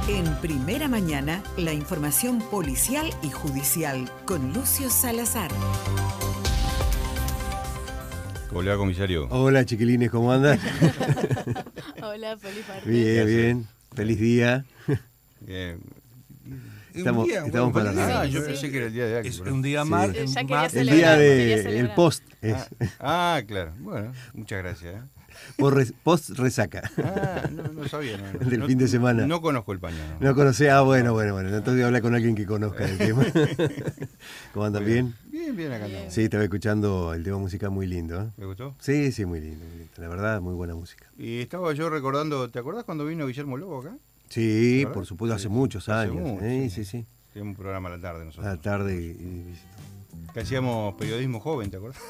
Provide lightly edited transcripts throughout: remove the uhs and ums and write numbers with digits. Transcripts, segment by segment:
En Primera Mañana, la información policial y judicial con Lucio Salazar. Hola, comisario. Hola, chiquilines, ¿cómo andan? Hola, feliz martes. Bien, bien. Feliz día. Bien. Estamos para nada. Yo Sí. pensé que era el día de Aki. Es pero- un día Sí. más. Ya quería El día celebrar, quería del celebrar. post. Claro. Bueno, muchas gracias. Post resaca. No sabía. No, Del no, fin de semana. No conozco el paño. No conocé. Bueno. Entonces voy a hablar con alguien que conozca el tema. ¿Cómo andan? ¿Bien? Bien, acá andamos. Sí, estaba escuchando el tema música muy lindo. ¿Eh? ¿Te gustó? Sí, muy lindo, muy lindo. La verdad, muy buena música. Y estaba yo recordando, ¿te acordás cuando vino Guillermo Lobo acá? Sí, ¿Verdad? por supuesto, hace Sí, muchos hace años. mucho, Sí. Teníamos un programa a la tarde nosotros. A la tarde. Que hacíamos periodismo joven, ¿te acordás?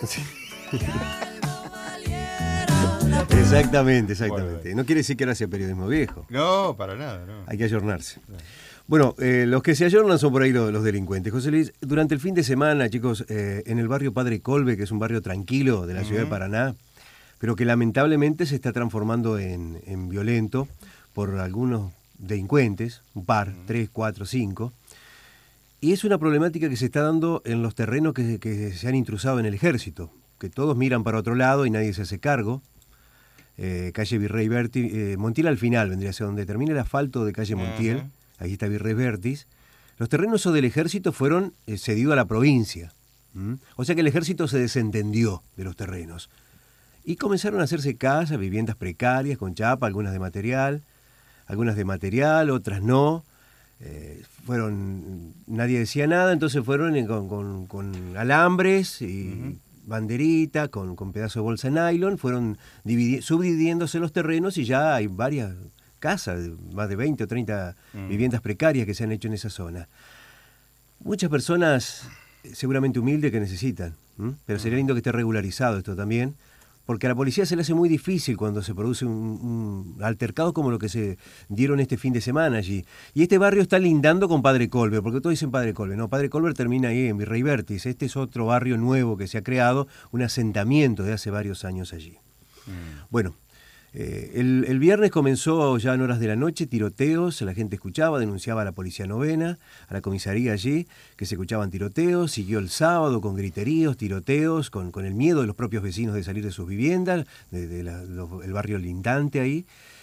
Exactamente. Bueno. No quiere decir que ahora sea periodismo viejo. No, para nada, no. Hay que ayornarse. Bueno, los que se ayornan son por ahí los delincuentes. José Luis, durante el fin de semana, chicos, en el barrio Padre Colbe, que es un barrio tranquilo de la ciudad de Paraná, pero que lamentablemente se está transformando en violento por algunos delincuentes, un par, 3, 4, 5. Y es una problemática que se está dando en los terrenos que se han intrusado en el ejército, que todos miran para otro lado y nadie se hace cargo. Calle Virrey Bertis, Montiel al final vendría a ser donde termina el asfalto de calle Montiel, ahí está Virrey Bertis. Los terrenos del ejército fueron cedidos a la provincia. O sea que el ejército se desentendió de los terrenos. Y comenzaron a hacerse casas, viviendas precarias, con chapa, algunas de material, otras no. Nadie decía nada, entonces fueron con alambres y banderita, con pedazos de bolsa de nylon, fueron subdividiéndose los terrenos y ya hay varias casas, más de 20 o 30 viviendas precarias que se han hecho en esa zona. Muchas personas seguramente humildes que necesitan, pero sería lindo que esté regularizado esto también, porque a la policía se le hace muy difícil cuando se produce un altercado como lo que se dieron este fin de semana allí. Y este barrio está lindando con Padre Colbert, porque todos dicen Padre Colbert. No, Padre Colbert termina ahí en Virrey Bertis. Este es otro barrio nuevo que se ha creado, un asentamiento de hace varios años allí. Bueno, el viernes comenzó ya en horas de la noche tiroteos, la gente escuchaba, denunciaba a la policía novena, a la comisaría allí, que se escuchaban tiroteos, siguió el sábado con griteríos, tiroteos, con el miedo de los propios vecinos de salir de sus viviendas, el barrio lindante ahí.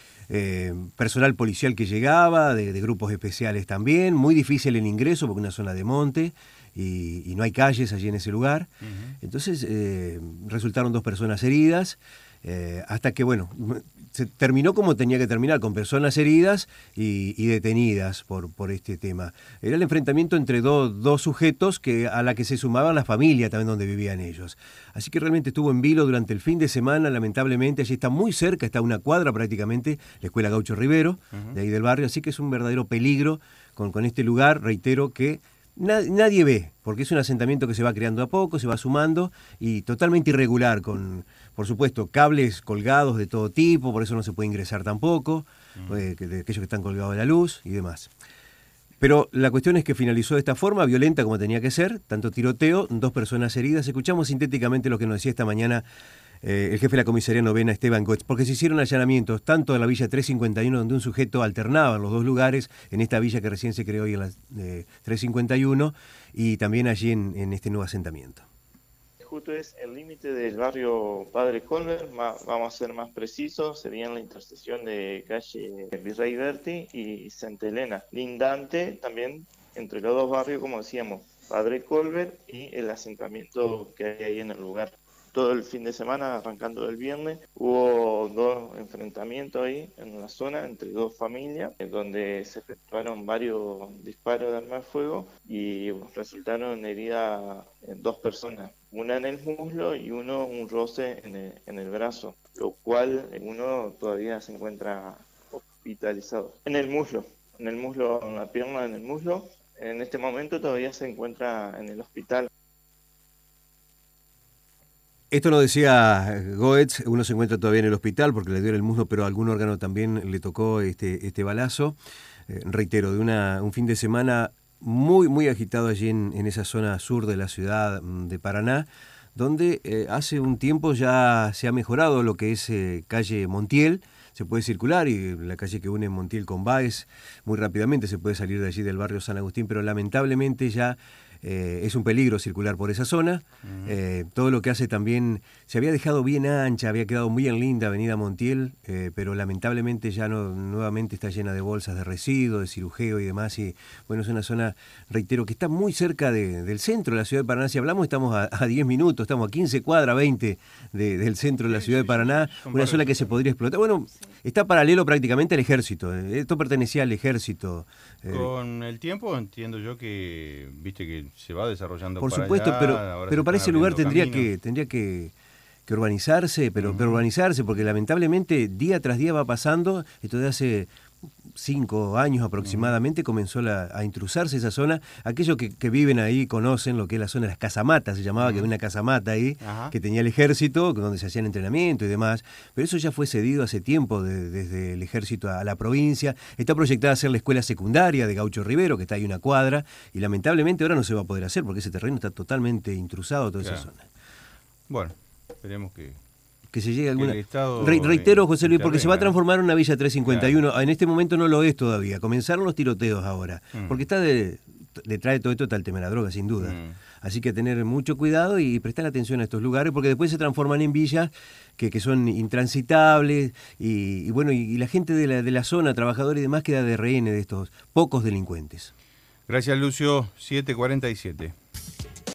Personal policial que llegaba, de grupos especiales también, muy difícil el ingreso porque es una zona de monte y no hay calles allí en ese lugar. Entonces resultaron 2 personas heridas. Hasta que, se terminó como tenía que terminar, con personas heridas y detenidas por este tema. Era el enfrentamiento entre dos sujetos a la que se sumaban la familia también donde vivían ellos. Así que realmente estuvo en vilo durante el fin de semana, lamentablemente. Allí está muy cerca, está a una cuadra prácticamente, la Escuela Gaucho Rivero, de ahí del barrio. Así que es un verdadero peligro con este lugar, reitero, que nadie ve, porque es un asentamiento que se va creando a poco, se va sumando y totalmente irregular, con, por supuesto, cables colgados de todo tipo, por eso no se puede ingresar tampoco, de aquellos que están colgados de la luz y demás. Pero la cuestión es que finalizó de esta forma, violenta como tenía que ser, tanto tiroteo, 2 personas heridas. Escuchamos sintéticamente lo que nos decía esta mañana el jefe de la comisaría novena, Esteban Goetz, porque se hicieron allanamientos tanto en la villa 351, donde un sujeto alternaba en los 2 lugares, en esta villa que recién se creó hoy en la 351, y también allí en este nuevo asentamiento. Justo es el límite del barrio Padre Colbert, vamos a ser más precisos, sería en la intersección de calle Virrey Bertis y Santa Elena, lindante también entre los 2 barrios, como decíamos, Padre Colbert y el asentamiento que hay ahí en el lugar. Todo el fin de semana, arrancando el viernes, hubo 2 enfrentamientos ahí en la zona entre 2 familias, donde se efectuaron varios disparos de arma de fuego y resultaron heridas 2 personas, una en el muslo y un roce en el brazo, lo cual uno todavía se encuentra hospitalizado. En el muslo, en la pierna, en el muslo, en este momento todavía se encuentra en el hospital. Esto lo decía Goetz, uno se encuentra todavía en el hospital porque le dio en el muslo, pero a algún órgano también le tocó este balazo. Reitero, de un fin de semana muy agitado allí en esa zona sur de la ciudad de Paraná, donde hace un tiempo ya se ha mejorado lo que es calle Montiel, se puede circular, y la calle que une Montiel con Báez, muy rápidamente se puede salir de allí del barrio San Agustín, pero lamentablemente ya es un peligro circular por esa zona. Todo lo que hace también, se había dejado bien ancha, había quedado muy en linda Avenida Montiel, pero lamentablemente ya nuevamente está llena de bolsas de residuos, de cirujeo y demás, y bueno, es una zona, reitero, que está muy cerca del centro de la ciudad de Paraná. Si hablamos, estamos a 10 minutos, estamos a 15 cuadras, 20 del centro de la ciudad de Paraná, una zona que se podría explotar. Bueno, está paralelo prácticamente al ejército, esto pertenecía al ejército. Con el tiempo entiendo yo que, viste que se va desarrollando por para supuesto, allá, pero para ese lugar tendría camino. que urbanizarse, pero urbanizarse, porque lamentablemente día tras día va pasando. Esto de hace 5 años aproximadamente comenzó a intrusarse esa zona. Aquellos que viven ahí conocen lo que es la zona de las casamatas, se llamaba, que había una casamata ahí, que tenía el ejército, donde se hacían entrenamiento y demás, pero eso ya fue cedido hace tiempo desde el ejército a la provincia. Está proyectada a ser la escuela secundaria de Gaucho Rivero, que está ahí una cuadra, y lamentablemente ahora no se va a poder hacer porque ese terreno está totalmente intrusado, toda esa zona. Bueno, esperemos que se llegue a alguna... Estado reitero, José Luis, porque se va a intervenga. transformar en una Villa 351. Claro. En este momento no lo es todavía. Comenzaron los tiroteos ahora. Porque está detrás de todo esto está el tema de la droga, sin duda. Así que tener mucho cuidado y prestar atención a estos lugares, porque después se transforman en villas que son intransitables, y bueno, y la gente de la zona, trabajadores y demás, queda de rehenes de estos pocos delincuentes. Gracias, Lucio. 7:47.